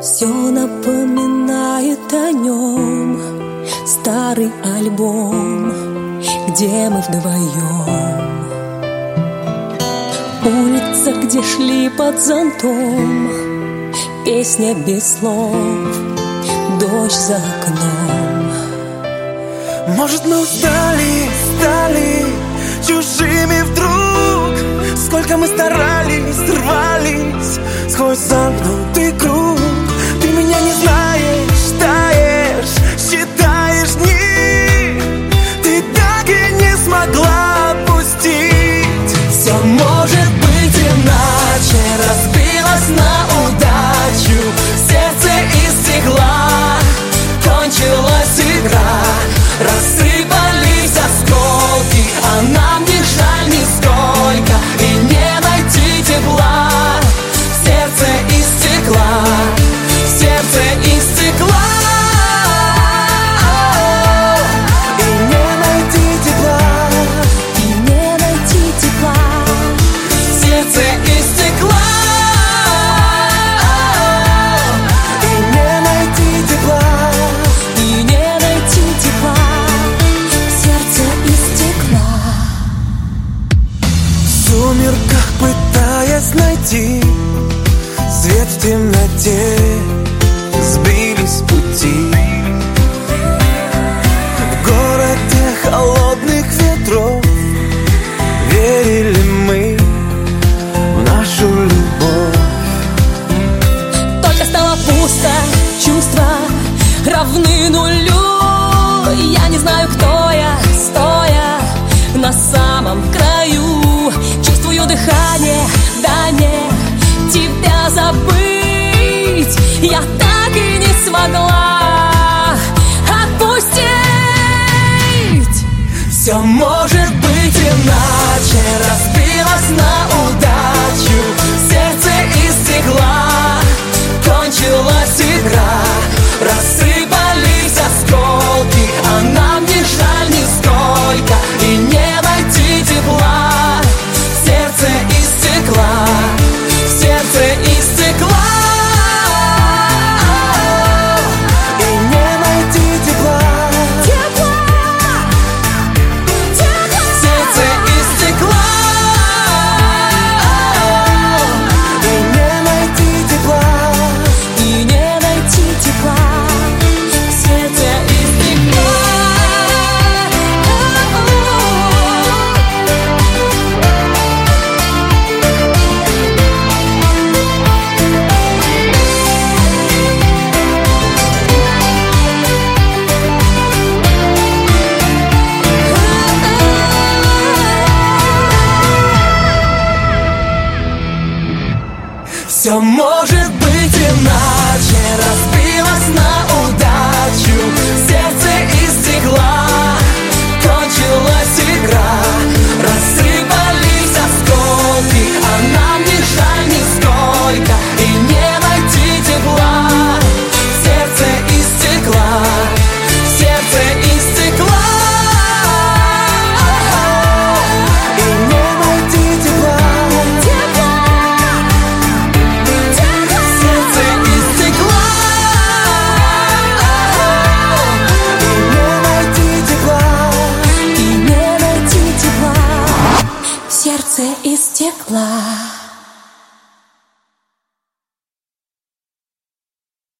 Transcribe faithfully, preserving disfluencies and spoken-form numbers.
Все напоминает о нем. Старый альбом, где мы вдвоем. Улица, где шли под зонтом. Песня без слов, дождь за окном. Может, мы устали, стали чужими вдруг. Сколько мы старались, рвались сквозь замкнутый круг. Ты меня не знаешь, таешь, считаешь дни. Ты так и не смогла отпустить. Все может быть иначе. Разбилась на удачу. Сердце из стекла. Кончилась игра. Рассыпались осколки, а нам не жаль нисколько. И не найти тепла. Сердце из стекла. Сердце из стекла. И не найти тепла. И не найти тепла. Сердце из стекла. И не найти тепла. И не найти тепла. Сердце из стекла. В сумерках пытаясь найти свет в темноте, сбились с пути. В городе холодных ветров верили мы в нашу любовь. Только стало пусто, чувства равны нулю. Я не знаю, кто я, стоя на самом краю. Чувствую дыхание, да не тебя забыть. Я так и не смогла отпустить. Все может быть иначе. Разбилась на удачу. Сердце из стекла. Кончилась игра. Рассыпались осколки, а нам не жаль нисколько. И не найти тепла. Сердце из стекла. Сердце из стекла. И не найти тепла. Сердце из стекла. И не найти тепла. И не найти тепла. Сердце из стекла. Все может быть иначе. Разбилась на удачу. Сердце из стекла. Кончилась игра. Рассыпались осколки, а нам не жаль нисколько. И не найти тепла. Сердце из стекла. Сердце из стекла. И не найти тепла. Сердце из стекла. И не найти тепла. И не найти тепла. Сердце из стекла.